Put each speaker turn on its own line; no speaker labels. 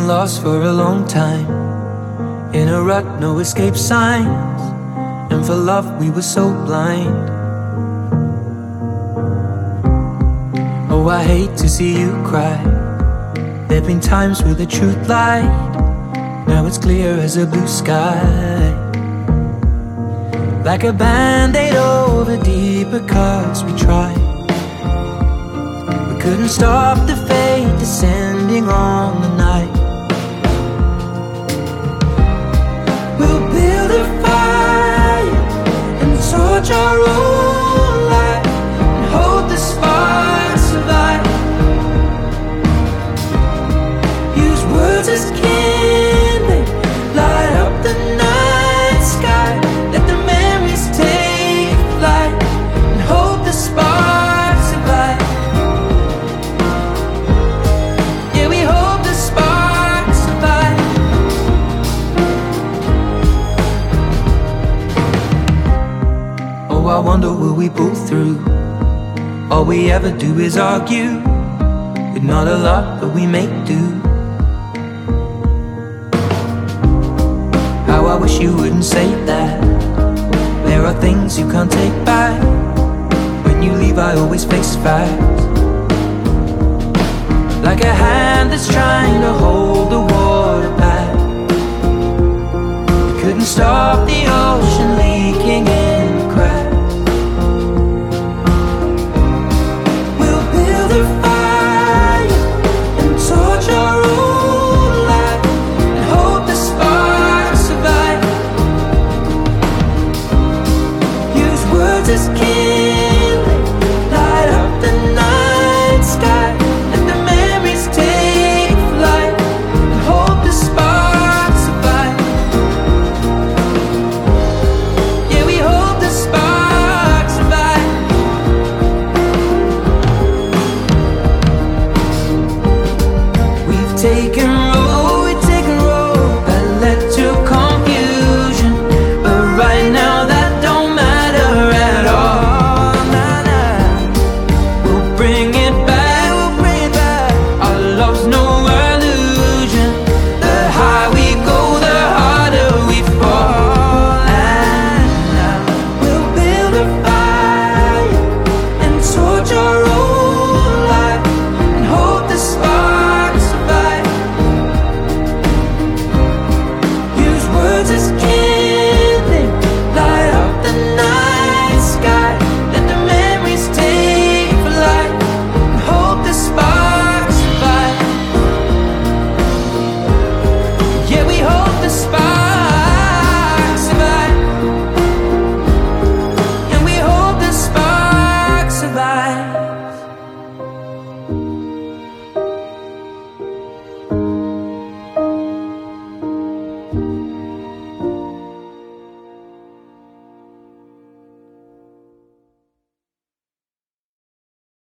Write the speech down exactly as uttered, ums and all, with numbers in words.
lost for a long time, in a rut, no escape signs. And for love we were so blind. Oh, I hate to see you cry. There've been times where the truth lied. Now it's clear as a blue sky, like a band-aid over deeper cuts we tried. We couldn't stop the fate descending on the night. We'll build a fire and torch our own light, and hope the sparks survive. Use words as kindling, light up the night sky. Let the memories take flight, and hope the sparks survive. Yeah, we hope the sparks survive. Oh, I wonder will we pull through? All we ever do is argue, with not a lot but we make do. How I wish you wouldn't say that. There are things you can't take back. When you leave I always face facts, like a hand that's trying to hold the water back. We couldn't stop the ocean leaking in the cracks. We'll build a fire and torch our own light, and hope the sparks survive. Use words as kindling,